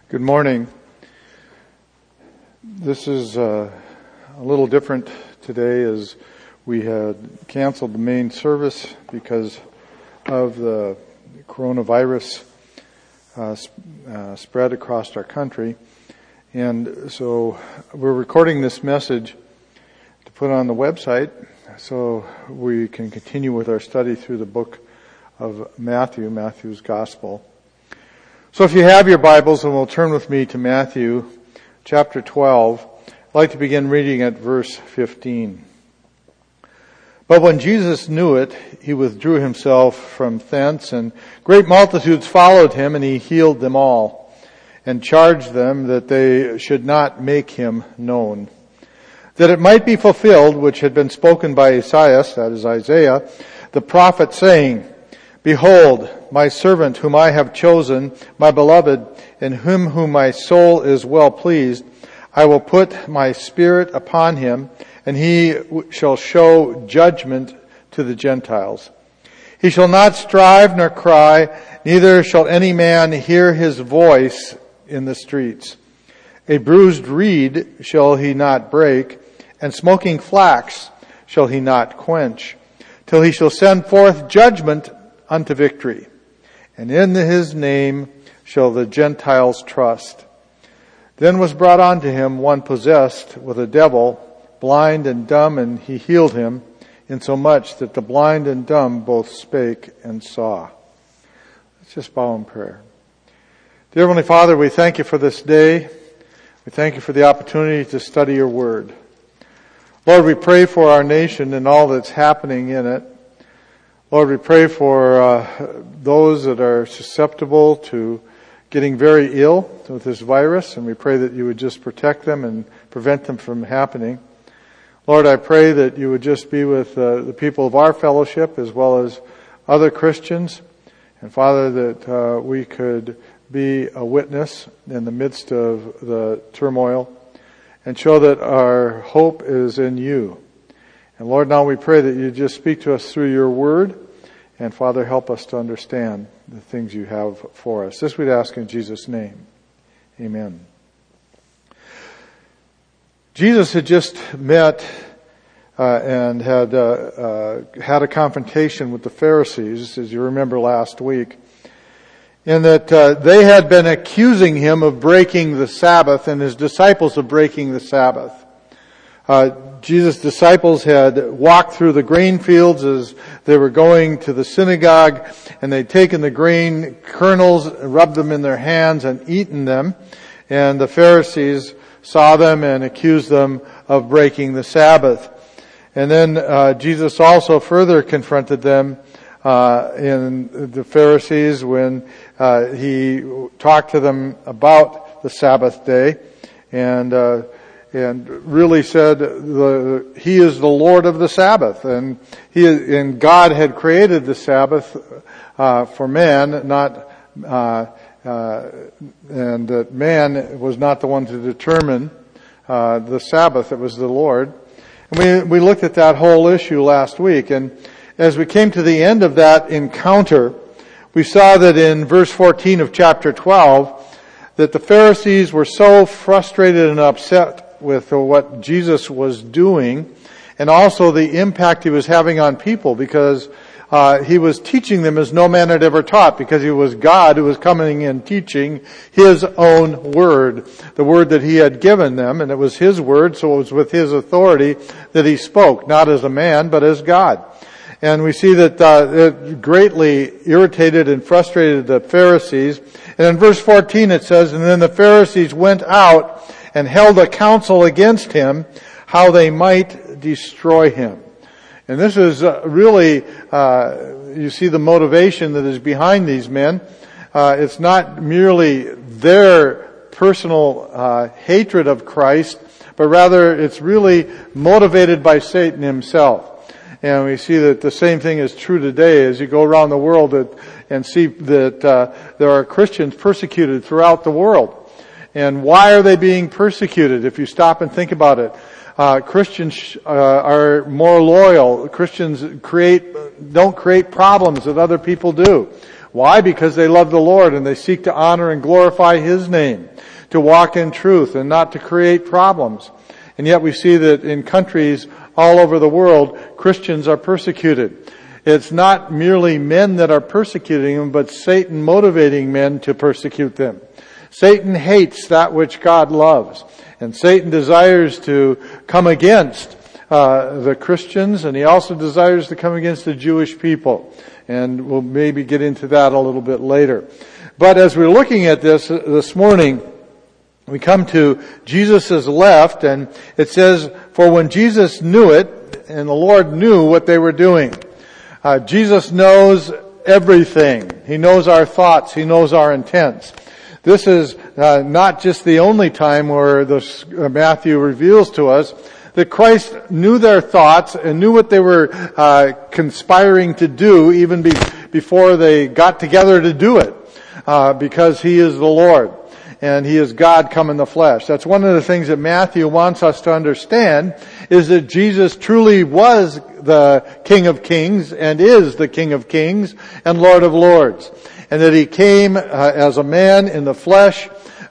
Good morning. This is a little different today as we had canceled the main service because of the coronavirus spread across our country. And so we're recording this message to put on the website so we can continue with our study through the book of Matthew's Gospel. So if you have your Bibles, then we'll turn with me to Matthew chapter 12. I'd like to begin reading at verse 15. But when Jesus knew it, he withdrew himself from thence, and great multitudes followed him, and he healed them all, and charged them that they should not make him known, that it might be fulfilled which had been spoken by Esaias, that is Isaiah, the prophet, saying, Behold, my servant whom I have chosen, my beloved, in whom my soul is well pleased. I will put my spirit upon him, and he shall show judgment to the Gentiles. He shall not strive nor cry, neither shall any man hear his voice in the streets. A bruised reed shall he not break, and smoking flax shall he not quench, till he shall send forth judgment unto victory. And in his name shall the Gentiles trust. Then was brought unto him one possessed with a devil, blind and dumb, and he healed him, insomuch that the blind and dumb both spake and saw. Let's just bow in prayer. Dear Heavenly Father, we thank you for this day. We thank you for the opportunity to study your word. Lord, we pray for our nation and all that's happening in it. Lord, we pray for those that are susceptible to getting very ill with this virus, and we pray that you would just protect them and prevent them from happening. Lord, I pray that you would just be with the people of our fellowship as well as other Christians, and Father, that we could be a witness in the midst of the turmoil and show that our hope is in you. And Lord, now we pray that you just speak to us through your word. And Father, help us to understand the things you have for us. This we'd ask in Jesus' name. Amen. Jesus had just met and had a confrontation with the Pharisees, as you remember last week, in that they had been accusing him of breaking the Sabbath and his disciples of breaking the Sabbath. Jesus' disciples had walked through the grain fields as they were going to the synagogue, and they'd taken the grain kernels, rubbed them in their hands, and eaten them. And the Pharisees saw them and accused them of breaking the Sabbath. And then Jesus also further confronted them in the Pharisees when he talked to them about the Sabbath day, and really said he is the Lord of the Sabbath, and God had created the Sabbath for man, and that man was not the one to determine the Sabbath. It was the Lord. And we looked at that whole issue last week, and as we came to the end of that encounter, we saw that in verse 14 of chapter 12 that the Pharisees were so frustrated and upset with what Jesus was doing, and also the impact he was having on people, because he was teaching them as no man had ever taught, because he was God who was coming and teaching his own word, the word that he had given them, and it was his word, so it was with his authority that he spoke, not as a man, but as God. And we see that it greatly irritated and frustrated the Pharisees. And in verse 14 it says, And then the Pharisees went out and held a council against him, how they might destroy him. And this is really, you see the motivation that is behind these men. It's not merely their personal hatred of Christ, but rather it's really motivated by Satan himself. And we see that the same thing is true today as you go around the world and see that there are Christians persecuted throughout the world. And why are they being persecuted? If you stop and think about it, Christians are more loyal. Christians don't create problems that other people do. Why? Because they love the Lord and they seek to honor and glorify His name, to walk in truth and not to create problems. And yet we see that in countries all over the world, Christians are persecuted. It's not merely men that are persecuting them, but Satan motivating men to persecute them. Satan hates that which God loves. And Satan desires to come against the Christians, and he also desires to come against the Jewish people. And we'll maybe get into that a little bit later. But as we're looking at this morning, we come to Jesus' left, and it says, for when Jesus knew it, and the Lord knew what they were doing. Jesus knows everything. He knows our thoughts. He knows our intents. This is not just the only time where Matthew reveals to us that Christ knew their thoughts and knew what they were conspiring to do even before they got together to do it, because He is the Lord and He is God come in the flesh. That's one of the things that Matthew wants us to understand, is that Jesus truly was the King of Kings and is the King of Kings and Lord of Lords, and that He came as a man in the flesh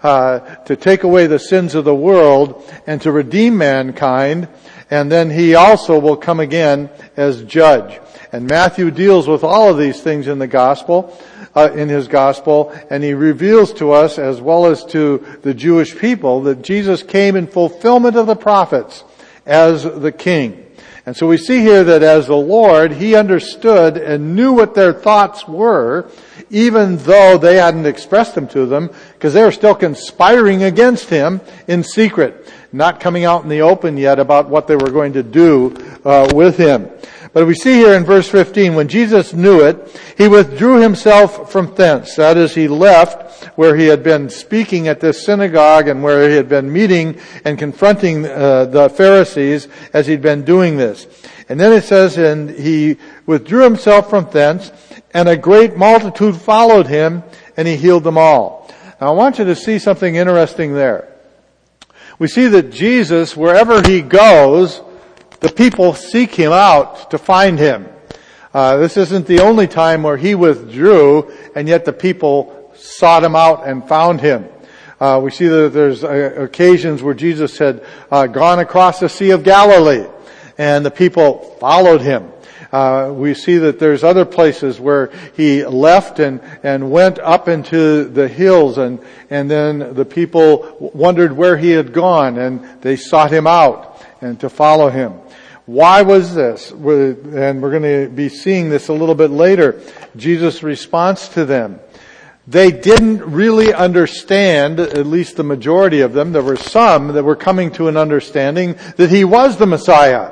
to take away the sins of the world and to redeem mankind, and then He also will come again as judge. And Matthew deals with all of these things in the gospel, in his gospel, and he reveals to us, as well as to the Jewish people, that Jesus came in fulfillment of the prophets as the King. And so we see here that as the Lord, He understood and knew what their thoughts were, even though they hadn't expressed them to them, because they were still conspiring against Him in secret, not coming out in the open yet about what they were going to do with Him. But we see here in verse 15, when Jesus knew it, He withdrew Himself from thence. That is, He left where He had been speaking at this synagogue and where He had been meeting and confronting the Pharisees as He'd been doing this. And then it says, and He withdrew Himself from thence, and a great multitude followed Him, and He healed them all. Now I want you to see something interesting there. We see that Jesus, wherever He goes, the people seek Him out to find Him. This isn't the only time where He withdrew, and yet the people sought Him out and found Him. We see that there's occasions where Jesus had gone across the Sea of Galilee, and the people followed Him. We see that there's other places where He left and went up into the hills, and then the people wondered where He had gone, and they sought Him out and to follow Him. Why was this? And we're going to be seeing this a little bit later. Jesus' response to them. They didn't really understand, at least the majority of them. There were some that were coming to an understanding that He was the Messiah.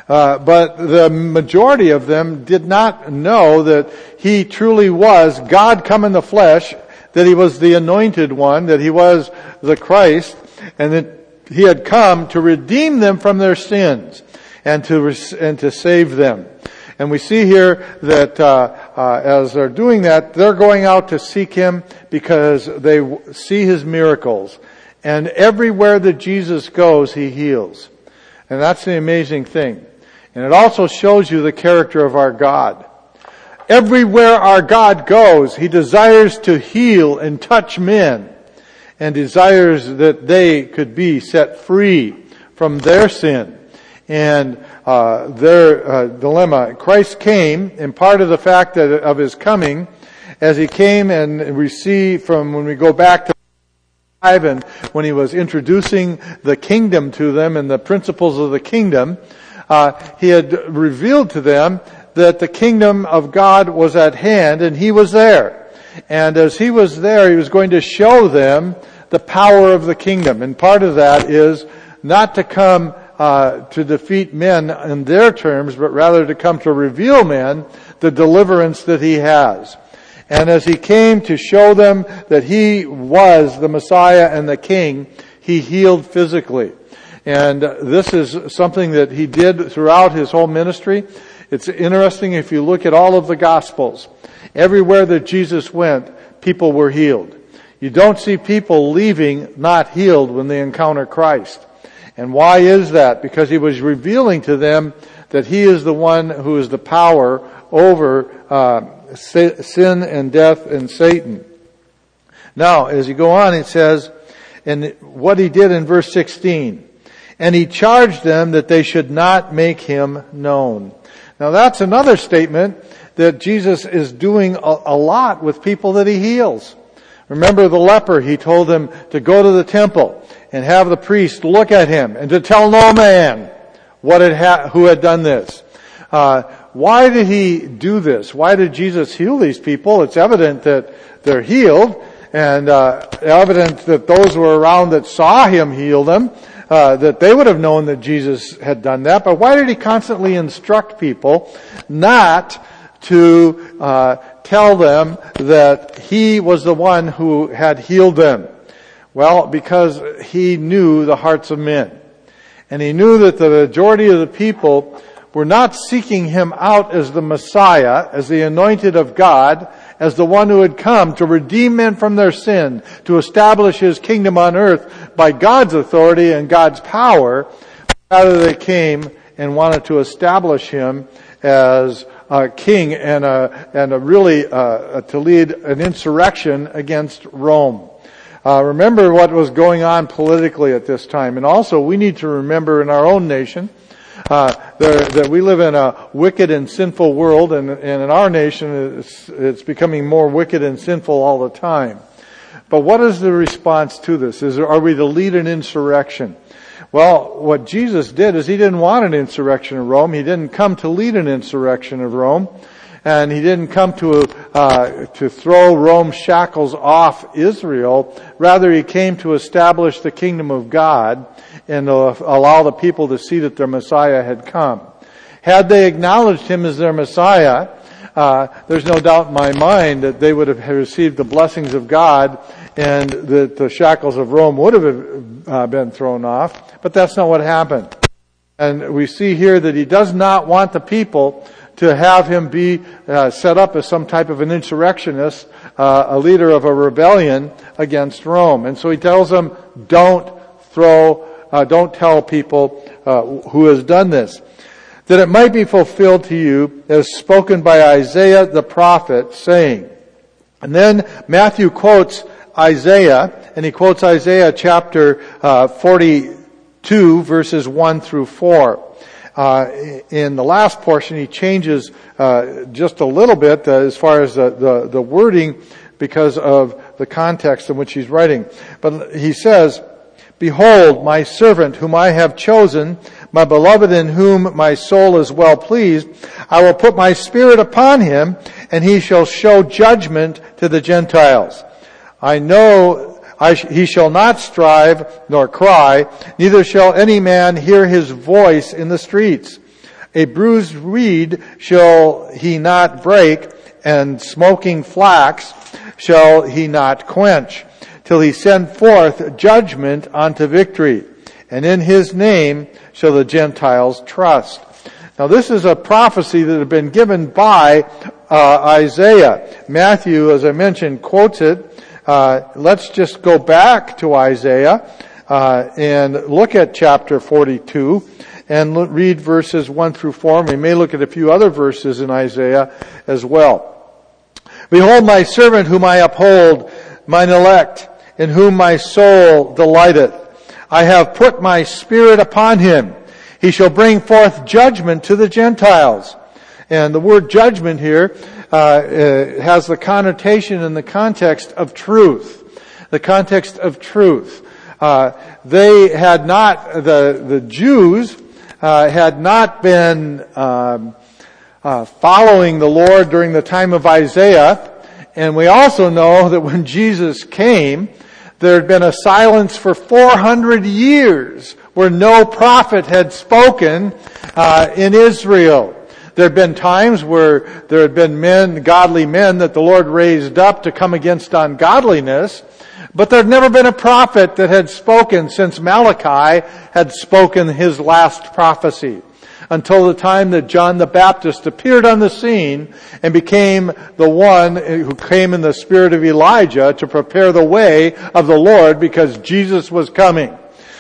But the majority of them did not know that He truly was God come in the flesh, that He was the anointed one, that He was the Christ, and that He had come to redeem them from their sins and to save them. And we see here that as they're doing that, they're going out to seek Him because they see His miracles. And everywhere that Jesus goes, He heals. And that's the amazing thing. And it also shows you the character of our God. Everywhere our God goes, He desires to heal and touch men, and desires that they could be set free from their sin and their dilemma. Christ came, and part of the fact that of His coming, as He came, and we see from when we go back to and when He was introducing the kingdom to them and the principles of the kingdom, He had revealed to them that the kingdom of God was at hand, and He was there. And as He was there, He was going to show them the power of the kingdom. And part of that is not to come to defeat men in their terms, but rather to come to reveal men the deliverance that He has. And as He came to show them that He was the Messiah and the King, He healed physically. And this is something that He did throughout His whole ministry. It's interesting if you look at all of the Gospels. Everywhere that Jesus went, people were healed. You don't see people leaving not healed when they encounter Christ. And why is that? Because He was revealing to them that He is the one who is the power over sin and death and Satan. Now, as you go on, it says, and what he did in verse 16, and he charged them that they should not make him known. Now that's another statement that Jesus is doing a lot with people that he heals. Remember the leper, he told him to go to the temple and have the priest look at him and to tell no man who had done this. Why did he do this? Why did Jesus heal these people? It's evident that they're healed, and evident that those who were around that saw him heal them, that they would have known that Jesus had done that. But why did he constantly instruct people not to tell them that he was the one who had healed them? Well, because he knew the hearts of men. And he knew that the majority of the people were not seeking him out as the Messiah, as the anointed of God, as the one who had come to redeem men from their sin, to establish his kingdom on earth by God's authority and God's power. Rather, they came and wanted to establish him as a king and to lead an insurrection against Rome. Remember what was going on politically at this time. And also, we need to remember in our own nation that we live in a wicked and sinful world, and in our nation it's becoming more wicked and sinful all the time. But what is the response to this? Are we to lead an insurrection? Well, what Jesus did is he didn't want an insurrection of Rome. He didn't come to lead an insurrection of Rome. And he didn't come to throw Rome's shackles off Israel. Rather, he came to establish the kingdom of God and to allow the people to see that their Messiah had come. Had they acknowledged him as their Messiah, there's no doubt in my mind that they would have received the blessings of God and that the shackles of Rome would have been thrown off. But that's not what happened. And we see here that he does not want the people to have him be set up as some type of an insurrectionist, a leader of a rebellion against Rome. And so he tells them, don't tell people who has done this. That it might be fulfilled to you as spoken by Isaiah the prophet, saying. And then Matthew quotes Isaiah, and he quotes Isaiah chapter 42, verses 1 through 4. In the last portion, he changes just a little bit as far as the wording because of the context in which he's writing. But he says, "Behold, my servant whom I have chosen, my beloved in whom my soul is well pleased. I will put my spirit upon him, and he shall show judgment to the Gentiles. He shall not strive nor cry, neither shall any man hear his voice in the streets. A bruised reed shall he not break, and smoking flax shall he not quench, till he send forth judgment unto victory. And in his name shall the Gentiles trust." Now this is a prophecy that had been given by Isaiah. Matthew, as I mentioned, quotes it. Let's just go back to Isaiah and look at chapter 42 and read verses 1 through 4. We may look at a few other verses in Isaiah as well. "Behold my servant whom I uphold, mine elect, in whom my soul delighteth. I have put my spirit upon him. He shall bring forth judgment to the Gentiles." And the word judgment here has the connotation in the context of truth. The context of truth. They had not, the Jews had not been following the Lord during the time of Isaiah. And we also know that when Jesus came, there had been a silence for 400 years where no prophet had spoken in Israel. There had been times where there had been men, godly men, that the Lord raised up to come against ungodliness, but there had never been a prophet that had spoken since Malachi had spoken his last prophecy, until the time that John the Baptist appeared on the scene and became the one who came in the spirit of Elijah to prepare the way of the Lord because Jesus was coming.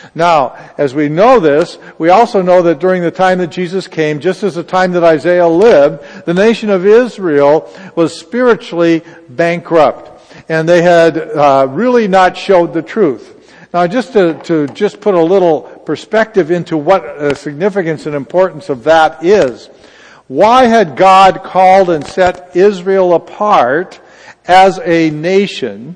Now, as we know this, we also know that during the time that Jesus came, just as the time that Isaiah lived, the nation of Israel was spiritually bankrupt. And they had really not showed the truth. Now, just to just put a little perspective into what significance and importance of that is, why had God called and set Israel apart as a nation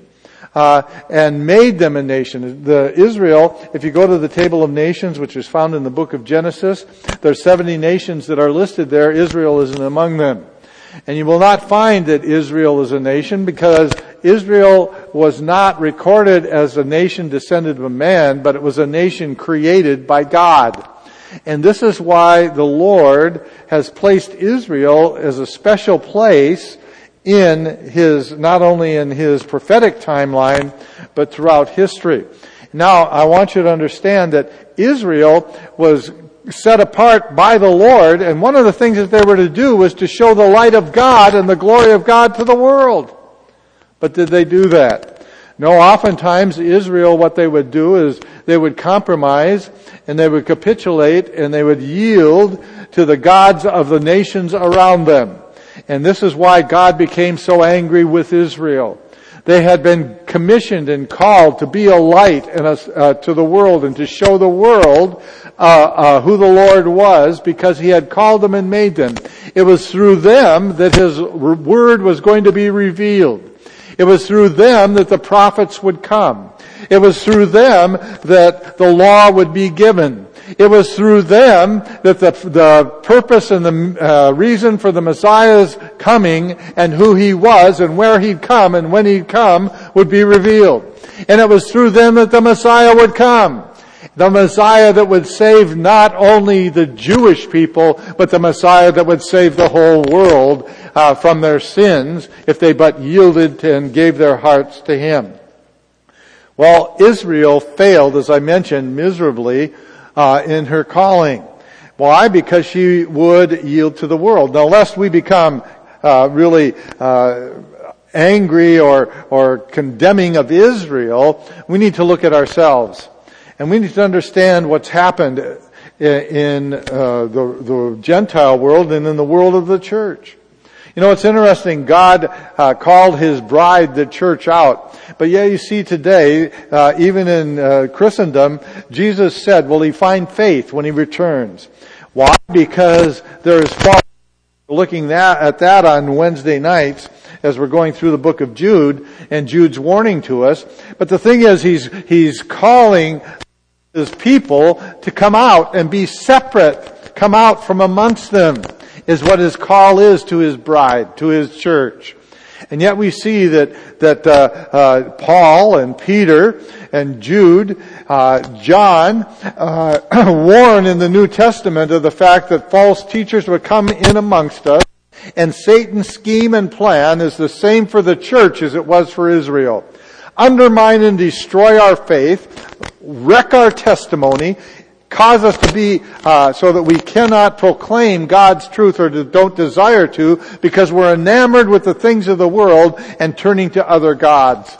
and made them a nation? Israel, if you go to the table of nations, which is found in the book of Genesis, there's 70 nations that are listed there. Israel isn't among them. And you will not find that Israel is a nation, because Israel was not recorded as a nation descended of man, but it was a nation created by God. And this is why the Lord has placed Israel as a special place in not only in His prophetic timeline, but throughout history. Now, I want you to understand that Israel was set apart by the Lord, and one of the things that they were to do was to show the light of God and the glory of God to the world. But did they do that? No, oftentimes Israel, what they would do is they would compromise and they would capitulate and they would yield to the gods of the nations around them. And this is why God became so angry with Israel. They had been commissioned and called to be a light to the world and to show the world who the Lord was, because He had called them and made them. It was through them that His word was going to be revealed. It was through them that the prophets would come. It was through them that the law would be given. It was through them that the purpose and the reason for the Messiah's coming and who He was and where He'd come and when He'd come would be revealed. And it was through them that the Messiah would come. The Messiah that would save not only the Jewish people, but the Messiah that would save the whole world from their sins if they but yielded and gave their hearts to Him. Well, Israel failed, as I mentioned, miserably in her calling. Why? Because she would yield to the world. Now, lest we become really angry or condemning of Israel, we need to look at ourselves. And we need to understand what's happened in the Gentile world and in the world of the church. You know, it's interesting. God called His bride, the church, out. But yet you see today, even in Christendom, Jesus said, will He find faith when He returns? Why? Because there is false. We're looking at that on Wednesday nights as we're going through the book of Jude, and Jude's warning to us. But the thing is, He's calling His people to come out and be separate, come out from amongst them, is what His call is to His bride, to His church. And yet we see that Paul and Peter and Jude, John, warn in the New Testament of the fact that false teachers would come in amongst us, and Satan's scheme and plan is the same for the church as it was for Israel. Undermine and destroy our faith, wreck our testimony, cause us to be so that we cannot proclaim God's truth or don't desire to, because we're enamored with the things of the world and turning to other gods.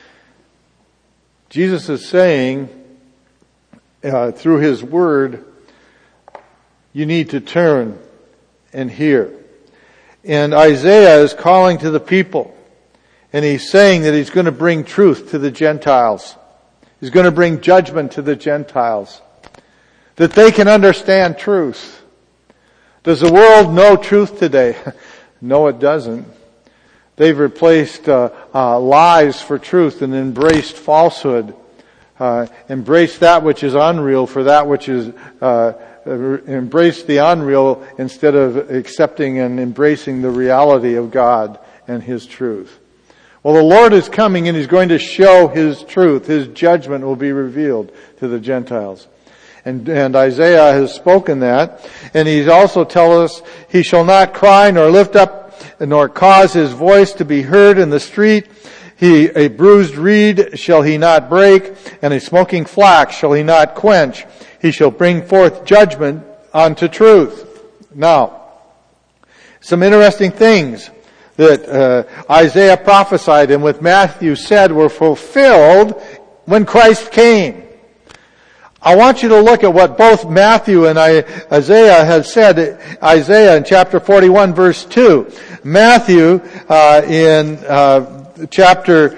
Jesus is saying through His word, you need to turn and hear. And Isaiah is calling to the people, and he's saying that he's going to bring truth to the Gentiles. He's going to bring judgment to the Gentiles, that they can understand truth. Does the world know truth today? No, it doesn't. They've replaced lies for truth and embraced falsehood. Embraced that which is unreal for that which is embraced the unreal instead of accepting and embracing the reality of God and His truth. Well, the Lord is coming and He's going to show His truth. His judgment will be revealed to the Gentiles. And Isaiah has spoken that. And He's also told us, He shall not cry nor lift up nor cause His voice to be heard in the street. A bruised reed shall He not break, and a smoking flax shall He not quench. He shall bring forth judgment unto truth. Now, some interesting things that Isaiah prophesied and what Matthew said were fulfilled when Christ came. I want you to look at what both Matthew and Isaiah have said. Isaiah in chapter 41 verse 2. Matthew in chapter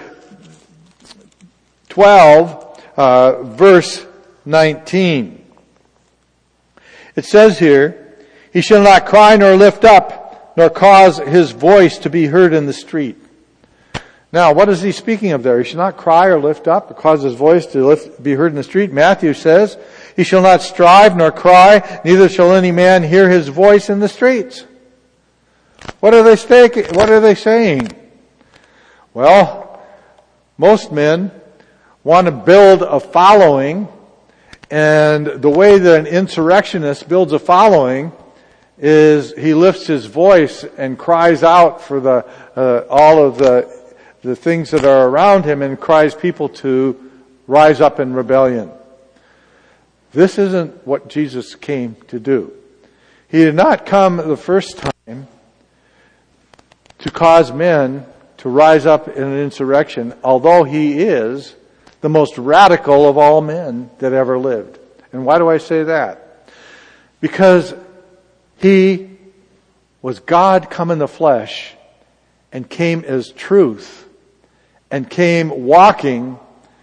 12 verse 19. It says here, he shall not cry nor lift up, nor cause his voice to be heard in the street. Now, what is he speaking of there? He shall not cry or lift up or cause his voice to be heard in the street. Matthew says, he shall not strive nor cry, neither shall any man hear his voice in the streets. What are they saying? Well, most men want to build a following, and the way that an insurrectionist builds a following is he lifts his voice and cries out for all of the things that are around him and cries people to rise up in rebellion. This isn't what Jesus came to do. He did not come the first time to cause men to rise up in an insurrection, although he is the most radical of all men that ever lived. And why do I say that? Because he was God come in the flesh and came as truth and came walking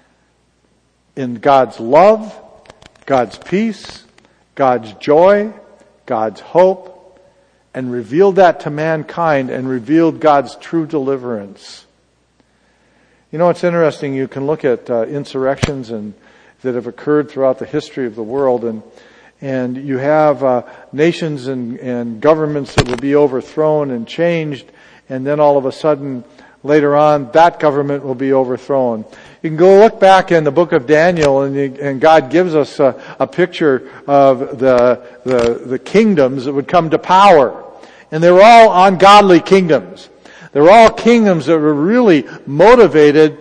in God's love, God's peace, God's joy, God's hope, and revealed that to mankind and revealed God's true deliverance. You know, it's interesting. You can look at insurrections that have occurred throughout the history of the world, and you have nations and governments that will be overthrown and changed, and then all of a sudden, later on, that government will be overthrown. You can go look back in the book of Daniel, and God gives us a picture of the kingdoms that would come to power, and they were all ungodly kingdoms. They were all kingdoms that were really motivated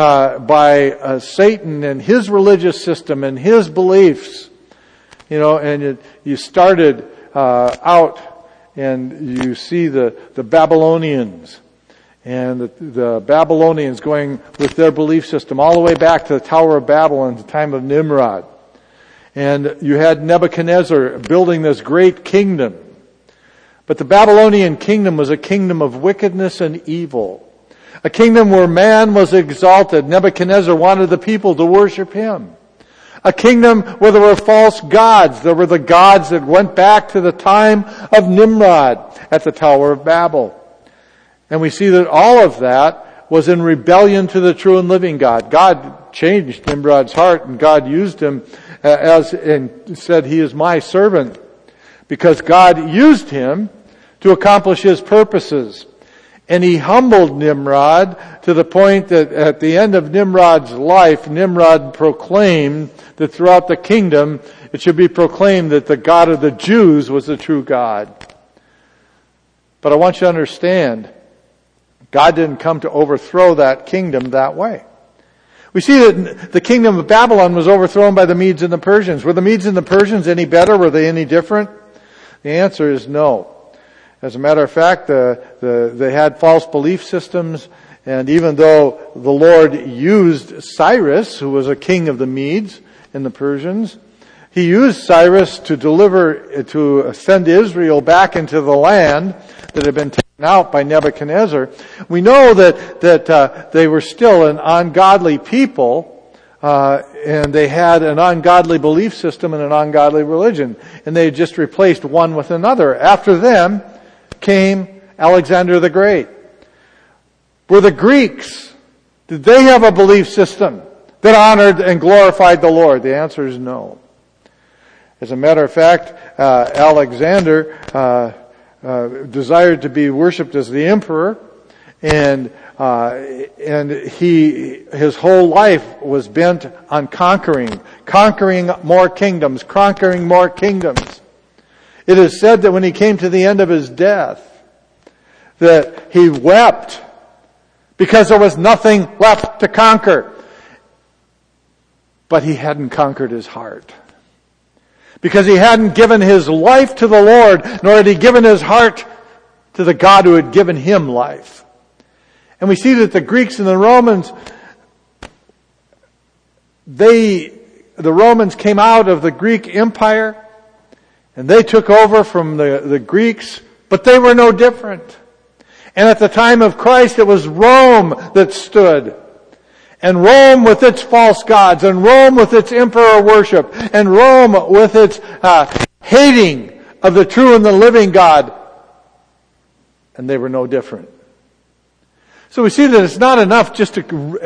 by Satan and his religious system and his beliefs. You know, and you started out and you see the Babylonians and the Babylonians going with their belief system all the way back to the Tower of Babel in the time of Nimrod. And you had Nebuchadnezzar building this great kingdom. But the Babylonian kingdom was a kingdom of wickedness and evil. A kingdom where man was exalted. Nebuchadnezzar wanted the people to worship him. A kingdom where there were false gods. There were the gods that went back to the time of Nimrod at the Tower of Babel. And we see that all of that was in rebellion to the true and living God. God changed Nimrod's heart, and God used him and said, he is my servant. Because God used him to accomplish his purposes. And he humbled Nimrod to the point that at the end of Nimrod's life, Nimrod proclaimed that throughout the kingdom, it should be proclaimed that the God of the Jews was the true God. But I want you to understand, God didn't come to overthrow that kingdom that way. We see that the kingdom of Babylon was overthrown by the Medes and the Persians. Were the Medes and the Persians any better? Were they any different? The answer is no. As a matter of fact, they had false belief systems, and even though the Lord used Cyrus, who was a king of the Medes and the Persians, he used Cyrus to send Israel back into the land that had been taken out by Nebuchadnezzar. We know that they were still an ungodly people, and they had an ungodly belief system and an ungodly religion. And they had just replaced one with another. After them came Alexander the Great. Were the Greeks, did they have a belief system that honored and glorified the Lord? The answer is no. As a matter of fact, Alexander desired to be worshipped as the emperor, and his whole life was bent on conquering more kingdoms. It is said that when he came to the end of his death, that he wept because there was nothing left to conquer. But he hadn't conquered his heart. Because he hadn't given his life to the Lord, nor had he given his heart to the God who had given him life. And we see that the Greeks and the Romans, they the Romans came out of the Greek Empire, and they took over from the Greeks, but they were no different. And at the time of Christ, it was Rome that stood. And Rome with its false gods, and Rome with its emperor worship, and Rome with its hating of the true and the living God. And they were no different. So we see that it's not enough just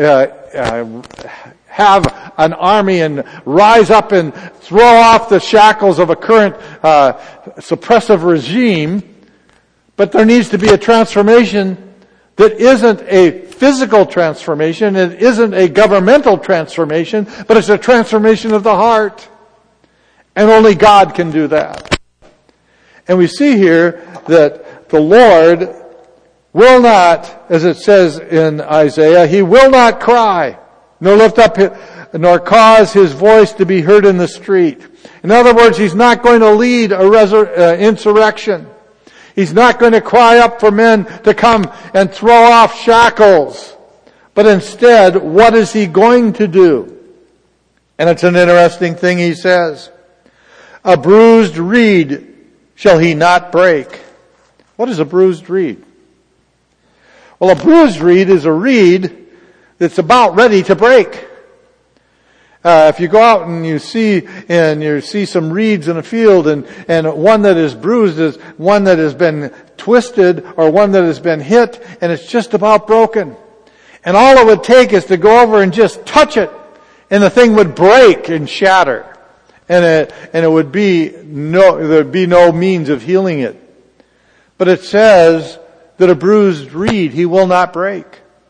to have an army and rise up and throw off the shackles of a current suppressive regime, but there needs to be a transformation that isn't a physical transformation, it isn't a governmental transformation, but it's a transformation of the heart. And only God can do that. And we see here that the Lord will not, as it says in Isaiah, He will not cry, nor lift up, nor cause His voice to be heard in the street. In other words, He's not going to lead a insurrection. He's not going to cry up for men to come and throw off shackles. But instead, what is He going to do? And it's an interesting thing He says. A bruised reed shall He not break. What is a bruised reed? Well, a bruised reed is a reed that's about ready to break. If you go out and you see some reeds in a field and one that is bruised is one that has been twisted or one that has been hit and it's just about broken. And all it would take is to go over and just touch it and the thing would break and shatter. And it would be there'd be no means of healing it. But it says that a bruised reed He will not break.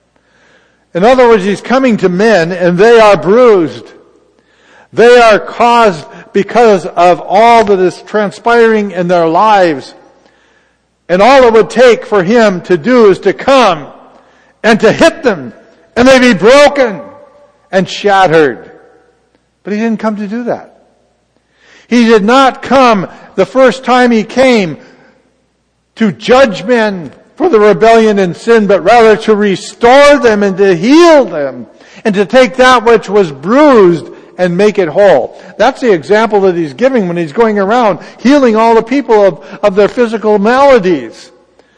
In other words, He's coming to men and they are bruised. They are caused because of all that is transpiring in their lives. And all it would take for Him to do is to come and to hit them and they'd be broken and shattered. But He didn't come to do that. He did not come the first time He came to judge men for the rebellion and sin, but rather to restore them and to heal them and to take that which was bruised and make it whole. That's the example that He's giving when He's going around healing all the people of their physical maladies.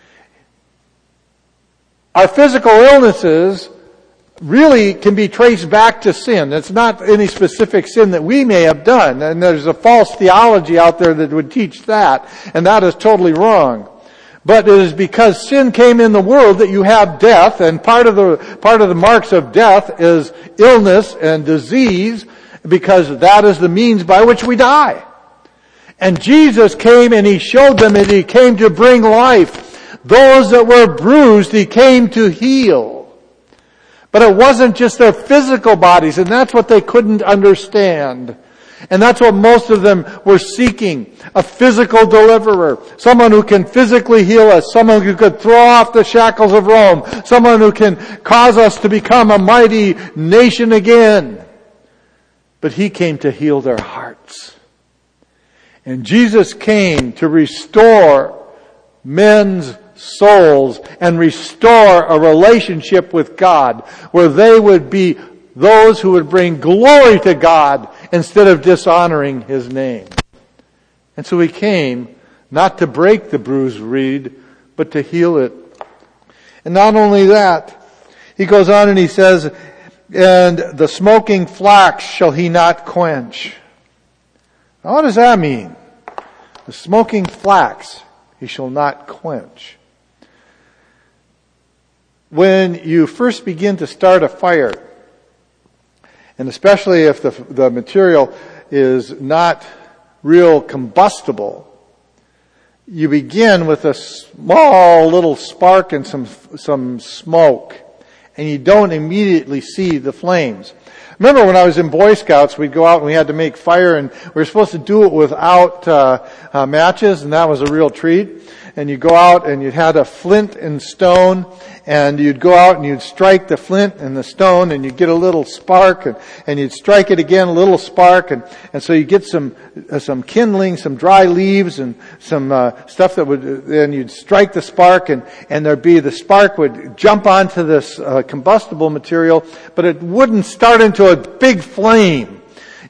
Our physical illnesses really can be traced back to sin. It's not any specific sin that we may have done. And there's a false theology out there that would teach that. And that is totally wrong. But it is because sin came in the world that you have death. And part of the marks of death is illness and disease, because that is the means by which we die. And Jesus came and He showed them that He came to bring life. Those that were bruised, He came to heal. But it wasn't just their physical bodies, and that's what they couldn't understand. And that's what most of them were seeking. A physical deliverer. Someone who can physically heal us. Someone who could throw off the shackles of Rome. Someone who can cause us to become a mighty nation again. But He came to heal their hearts. And Jesus came to restore men's souls and restore a relationship with God where they would be those who would bring glory to God instead of dishonoring His name. And so He came not to break the bruised reed, but to heal it. And not only that, He goes on and He says, and the smoking flax shall He not quench. Now what does that mean? The smoking flax He shall not quench. When you first begin to start a fire, and especially if the material is not real combustible, you begin with a small little spark and some smoke, and you don't immediately see the flames. Remember when I was in Boy Scouts, we'd go out and we had to make fire, and we were supposed to do it without matches, and that was a real treat. And you go out and you had a flint and stone, and you'd go out and you'd strike the flint and the stone, and you'd get a little spark, and you'd strike it again, a little spark, and so you get some kindling, some dry leaves, and some stuff that would, then you'd strike the spark, and the spark would jump onto this combustible material, but it wouldn't start into a big flame.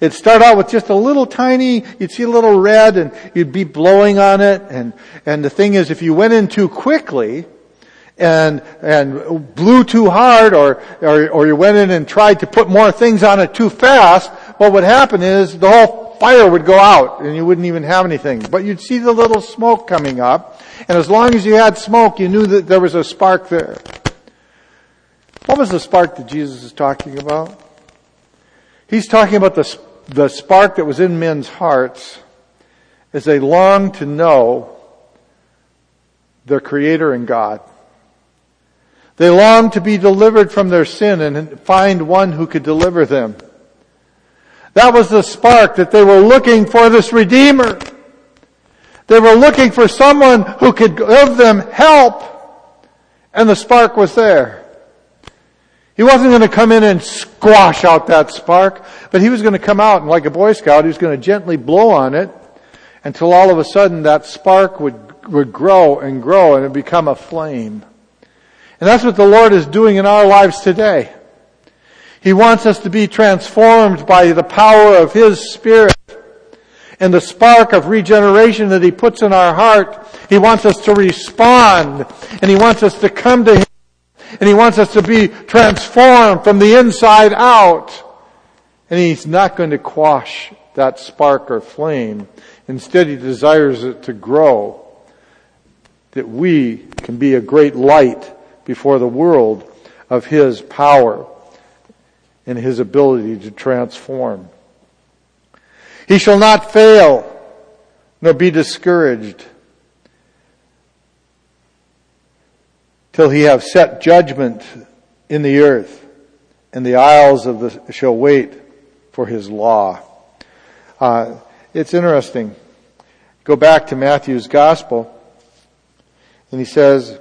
It'd start out with just a little tiny, you'd see a little red and you'd be blowing on it. And the thing is, if you went in too quickly and blew too hard or you went in and tried to put more things on it too fast, what would happen is the whole fire would go out and you wouldn't even have anything. But you'd see the little smoke coming up, and as long as you had smoke, you knew that there was a spark there. What was the spark that Jesus is talking about? He's talking about the spark that was in men's hearts as they longed to know their Creator and God. They longed to be delivered from their sin and find one who could deliver them. That was the spark that they were looking for, this Redeemer. They were looking for someone who could give them help. And the spark was there. He wasn't going to come in and squash out that spark, but he was going to come out and, like a Boy Scout, he was going to gently blow on it until all of a sudden that spark would grow and grow and it would become a flame. And that's what the Lord is doing in our lives today. He wants us to be transformed by the power of His Spirit and the spark of regeneration that He puts in our heart. He wants us to respond, and He wants us to come to Him, and He wants us to be transformed from the inside out. And He's not going to quash that spark or flame. Instead, He desires it to grow, that we can be a great light before the world of His power and His ability to transform. He shall not fail, nor be discouraged, till He have set judgment in the earth, and the isles shall wait for His law. It's interesting. Go back to Matthew's Gospel, and he says,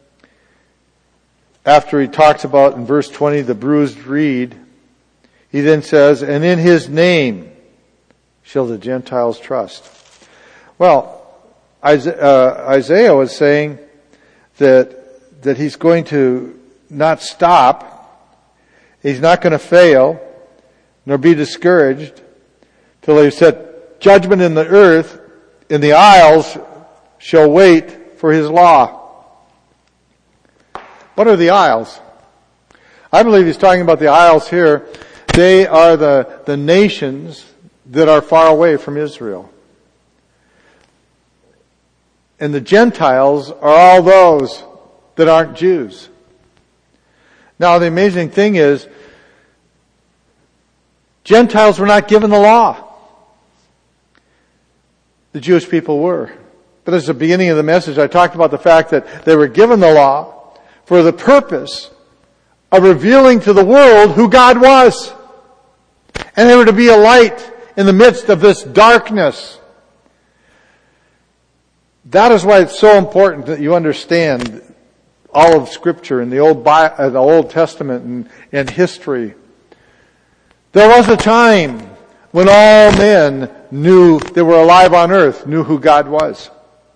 after he talks about in verse 20 the bruised reed, he then says, and in His name shall the Gentiles trust. Well, Isaiah was saying that he's going to not stop. He's not going to fail, nor be discouraged, till He set judgment in the earth, and the isles shall wait for His law. What are the isles? I believe he's talking about the isles here. They are the nations that are far away from Israel. And the Gentiles are all those that aren't Jews. Now, the amazing thing is, Gentiles were not given the law. The Jewish people were. But as the beginning of the message, I talked about the fact that they were given the law for the purpose of revealing to the world who God was. And they were to be a light in the midst of this darkness. That is why it's so important that you understand all of Scripture in the Old Testament and history. There was a time when all men that were alive on earth knew who God was.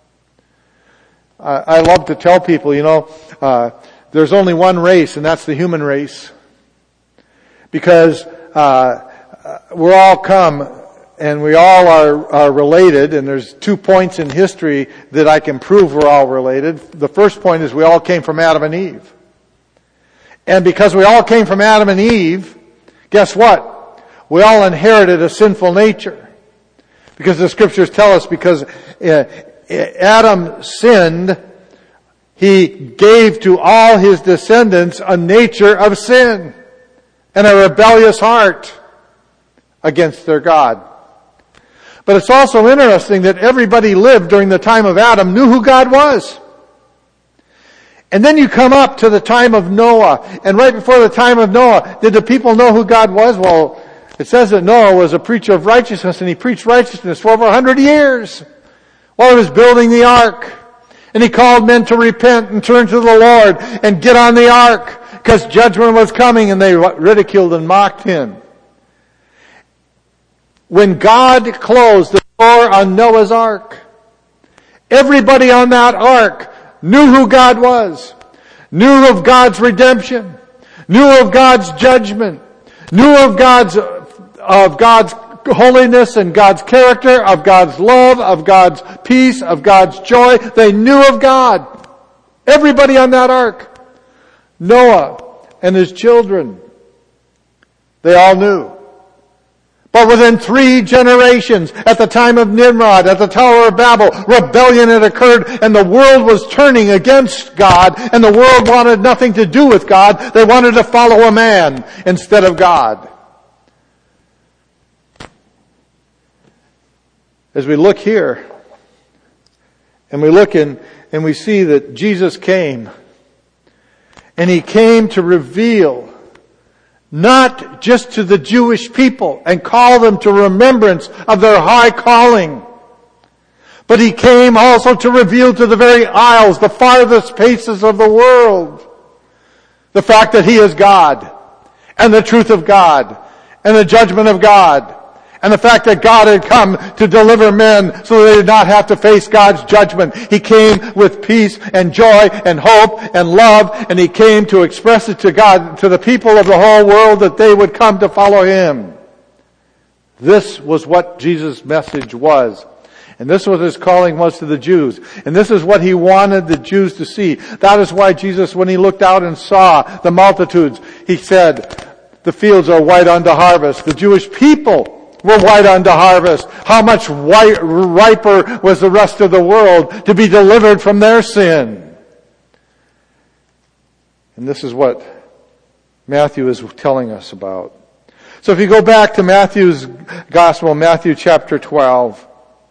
I love to tell people, there's only one race, and that's the human race. Because we're all come, and we all are related, and there's 2 points in history that I can prove we're all related. The first point is we all came from Adam and Eve. And because we all came from Adam and Eve, guess what? We all inherited a sinful nature. Because the Scriptures tell us, because Adam sinned, he gave to all his descendants a nature of sin and a rebellious heart against their God. But it's also interesting that everybody lived during the time of Adam knew who God was. And then you come up to the time of Noah, and right before the time of Noah, did the people know who God was? Well, it says that Noah was a preacher of righteousness, and he preached righteousness for over 100 years while he was building the ark. And he called men to repent and turn to the Lord and get on the ark, because judgment was coming, and they ridiculed and mocked him. When God closed the door on Noah's ark, everybody on that ark knew who God was, knew of God's redemption, knew of God's judgment, knew of God's holiness and God's character, of God's love, of God's peace, of God's joy. They knew of God. Everybody on that ark. Noah and his children. They all knew. But within 3 generations, at the time of Nimrod, at the Tower of Babel, rebellion had occurred and the world was turning against God, and the world wanted nothing to do with God. They wanted to follow a man instead of God. As we look here, and we look in, and we see that Jesus came, and He came to reveal not just to the Jewish people and call them to remembrance of their high calling, but He came also to reveal to the very isles, the farthest places of the world, the fact that He is God, and the truth of God, and the judgment of God, and the fact that God had come to deliver men so they did not have to face God's judgment. He came with peace and joy and hope and love, and He came to express it to God, to the people of the whole world, that they would come to follow Him. This was what Jesus' message was. And this was His calling was to the Jews. And this is what He wanted the Jews to see. That is why Jesus, when He looked out and saw the multitudes, He said, the fields are white unto harvest. The Jewish people were white unto harvest. How much riper was the rest of the world to be delivered from their sin? And this is what Matthew is telling us about. So if you go back to Matthew's Gospel, Matthew chapter 12,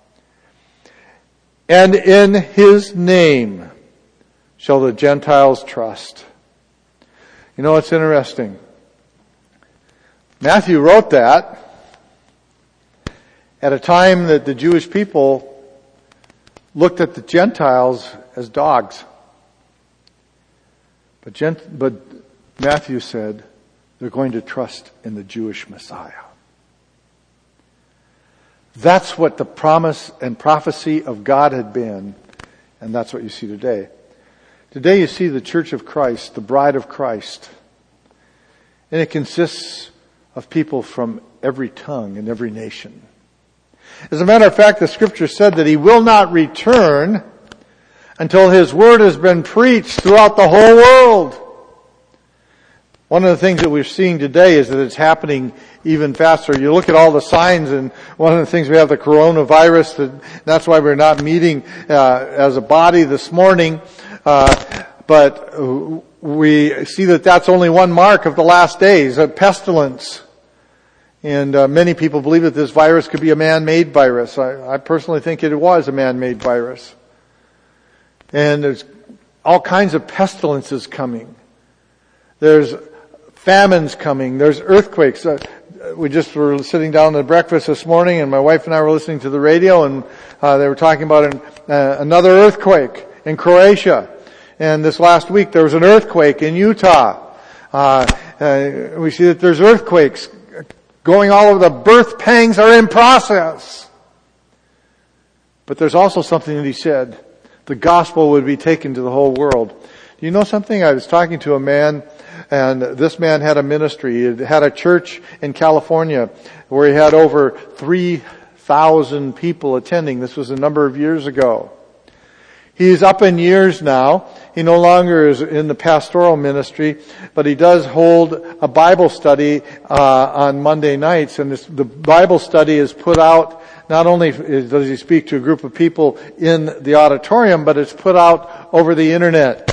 and in His name shall the Gentiles trust. You know, it's interesting. Matthew wrote that at a time that the Jewish people looked at the Gentiles as dogs. But Matthew said they're going to trust in the Jewish Messiah. That's what the promise and prophecy of God had been, and that's what you see today. Today you see the Church of Christ, the bride of Christ, and it consists of people from every tongue and every nation. As a matter of fact, the Scripture said that He will not return until His Word has been preached throughout the whole world. One of the things that we're seeing today is that it's happening even faster. You look at all the signs, and one of the things, we have the coronavirus, that's why we're not meeting as a body this morning. But we see that that's only one mark of the last days, a pestilence. And many people believe that this virus could be a man-made virus. I personally think it was a man-made virus. And there's all kinds of pestilences coming. There's famines coming. There's earthquakes. We just were sitting down at breakfast this morning, and my wife and I were listening to the radio, and they were talking about another earthquake in Croatia. And this last week there was an earthquake in Utah. We see that there's earthquakes going all over. The birth pangs are in process. But there's also something that He said. The gospel would be taken to the whole world. Do you know something? I was talking to a man, and this man had a ministry. He had a church in California where he had over 3,000 people attending. This was a number of years ago. He's up in years now. He no longer is in the pastoral ministry, but he does hold a Bible study on Monday nights. And the Bible study is put out, not only does he speak to a group of people in the auditorium, but it's put out over the internet.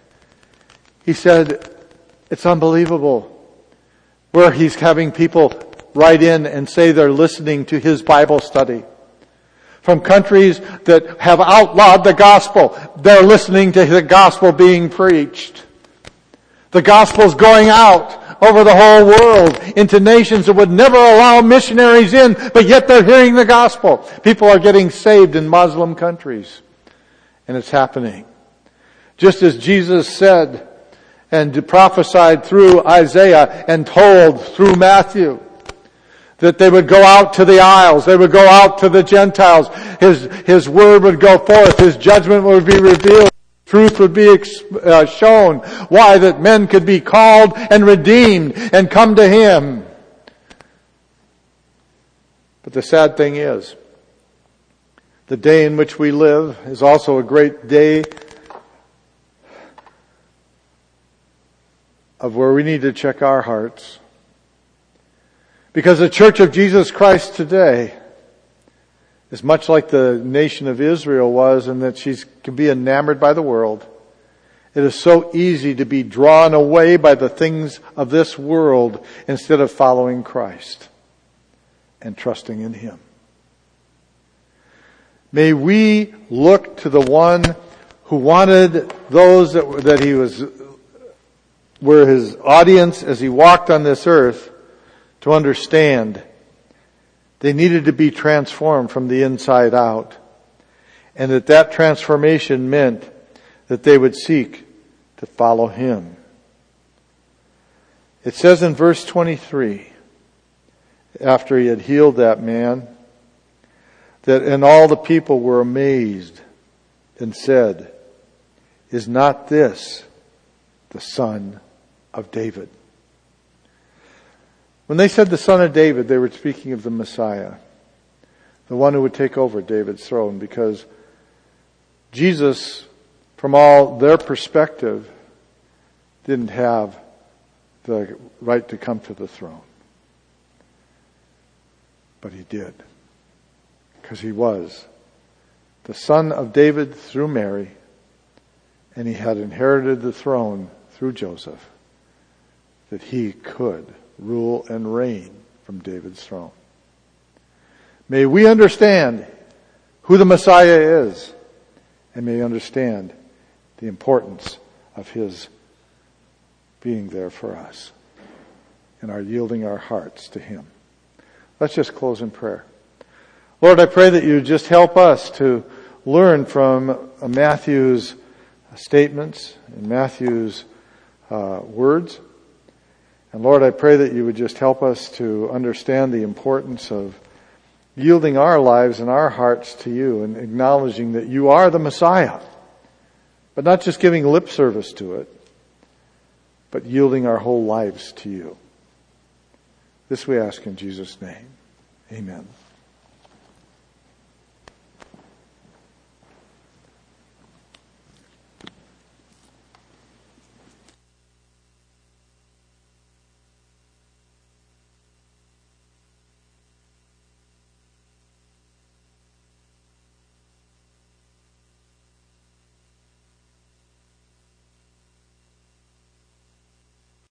He said, it's unbelievable where he's having people write in and say they're listening to his Bible study. From countries that have outlawed the gospel, they're listening to the gospel being preached. The gospel's going out over the whole world into nations that would never allow missionaries in, but yet they're hearing the gospel. People are getting saved in Muslim countries. And it's happening. Just as Jesus said and prophesied through Isaiah and told through Matthew, that they would go out to the isles, they would go out to the Gentiles. His word would go forth, His judgment would be revealed, truth would be shown. Why? That men could be called and redeemed and come to Him. But the sad thing is, the day in which we live is also a great day of where we need to check our hearts. Because the Church of Jesus Christ today is much like the nation of Israel was, in that she can be enamored by the world. It is so easy to be drawn away by the things of this world instead of following Christ and trusting in Him. May we look to the one who wanted those that he were his audience as he walked on this earth to understand they needed to be transformed from the inside out, and that transformation meant that they would seek to follow Him. It says in verse 23, after He had healed that man, and all the people were amazed and said, "Is not this the Son of David?" When they said the Son of David, they were speaking of the Messiah, the one who would take over David's throne, because Jesus, from all their perspective, didn't have the right to come to the throne. But He did. Because He was the Son of David through Mary, and He had inherited the throne through Joseph, that He could rule and reign from David's throne. May we understand who the Messiah is, and may understand the importance of His being there for us and our yielding our hearts to Him. Let's just close in prayer. Lord, I pray that You just help us to learn from Matthew's statements and Matthew's words. And Lord, I pray that You would just help us to understand the importance of yielding our lives and our hearts to You, and acknowledging that You are the Messiah, but not just giving lip service to it, but yielding our whole lives to You. This we ask in Jesus' name. Amen.